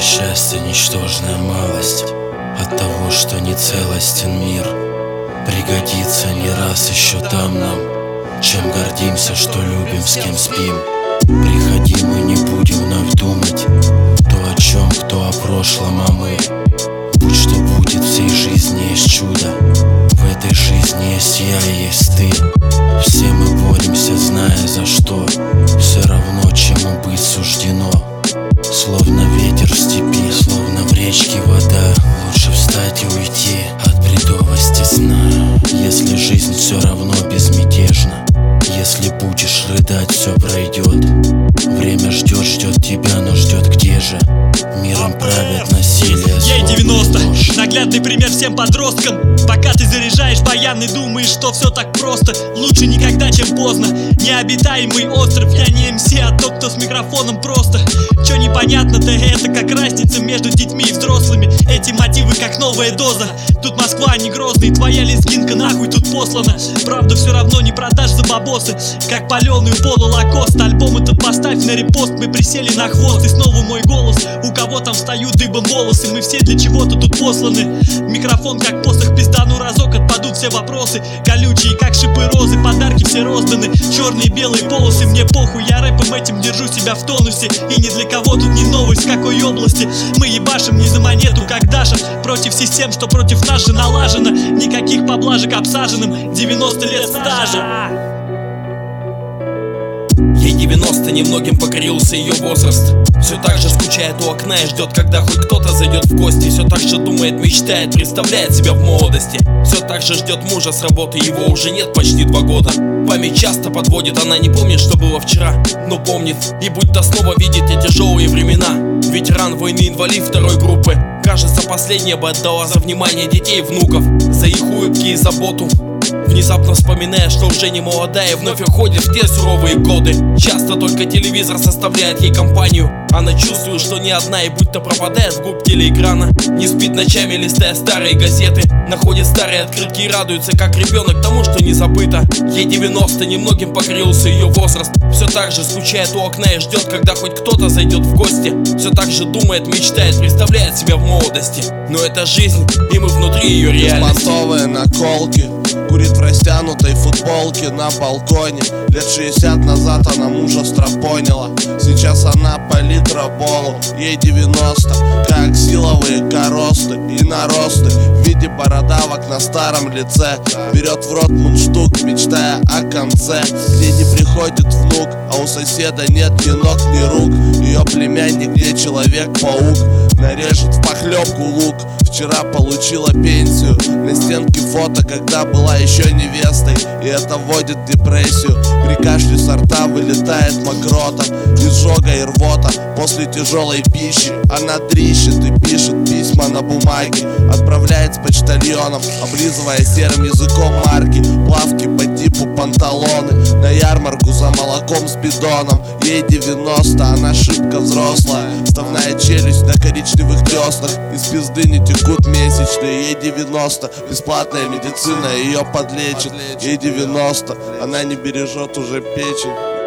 Счастье — ничтожная малость от того, что не целостен мир. Пригодится не раз еще там нам, чем гордимся, что любим, с кем спим. Приходи, мы не будем вновь думать то о чем, кто о прошлом, а мы. Будь что будет, в всей жизни есть чудо. В этой жизни есть я и есть ты. Все мы боремся, зная за что. Все равно, чему быть суждено. Словно ветер в степи, словно в речке вода. Лучше встать и уйти от бредовости сна. Если жизнь все равно безмятежна, если будешь рыдать, все пройдет. Время ждет тебя, но ждет где же? Миром правят насилие. Ей 90, наглядный пример всем подросткам. Пока ты заряжаешь баян и думаешь, что все так просто, лучше никогда, чем поздно. Необитаемый остров, я не МС, а тот, кто с микрофоном просто. Чё непонятно-то, это как разница между детьми и взрослыми. Эти мотивы как новая доза. Тут Москва, не Грозный, твоя лезгинка нахуй тут послана. Правду все равно не продашь за бабосы, как паленую полулакост. Альбом этот поставь на репост, мы присели на хвост. И снова мой голос, у кого там встают дыбом волосы. Мы все для чего-то тут посланы. Микрофон как посох, пиздану разок, отпадут все вопросы. Колючие как шипы розы, подарки все розданы. Черные белые полосы, мне похуй, я рэпом этим держу себя в тонусе. И ни для кого тут не новость, в какой области. Мы ебашим не за монету, как Даша. Против систем, что против нас же налажено. Никаких поблажек обсаженным, 90 лет стажа. Ей 90, немногим покорился ее возраст. Все так же скучает у окна и ждет, когда хоть кто-то зайдет в гости. Все так же думает, мечтает, представляет себя в молодости. Все так же ждет мужа с работы, его уже нет почти 2 года. Память часто подводит, она не помнит, что было вчера, но помнит. И будто снова видит те тяжелые времена. Ветеран войны, инвалид 2-й группы. Кажется, последняя бы отдала за внимание детей и внуков, за их улыбки и заботу. Внезапно вспоминая, что уже не молодая, вновь уходит в те суровые годы. Часто только телевизор составляет ей компанию. Она чувствует, что не одна, и будто пропадает вглубь телеэкрана. Не спит ночами, листая старые газеты. Находит старые открытки и радуется, как ребенок, тому, что не забыто. Ей 90, немногим покорился ее возраст. Все так же скучает у окна и ждет, когда хоть кто-то зайдет в гости. Все так же думает, мечтает, представляет себя в молодости. Но это жизнь, и мы внутри ее реальности. Беспонтовые наколки, курит в растянутой футболке на балконе. Лет 60 назад она мужа стропонила. Сейчас она по литроболу. Ей 90, как силовые коросты и наросты в виде бородавок на старом лице. Берет в рот мундштук, мечтая о конце, где не приходит внук, а у соседа нет ни ног, ни рук. Ее племянник не человек-паук, нарежет в похлебку лук. Вчера получила пенсию, на стенке фото, когда была еще невестой. И это вводит в депрессию. При кашле со рта вылетает мокрота, изжога и рвота после тяжелой пищи. Она дрищет и пишет письма на бумаге, отправляет с почтальоном, облизывая серым языком марки. Плавки по типу панталоны, на ярмарку за молоком с бидоном. Ей 90, она шибко взрослая, вставная челюсть на коричневых деснах. Из пизды не текут месячные. Ей 90, бесплатная медицина ее подлечит. Ей 90, она не бережет уже печень.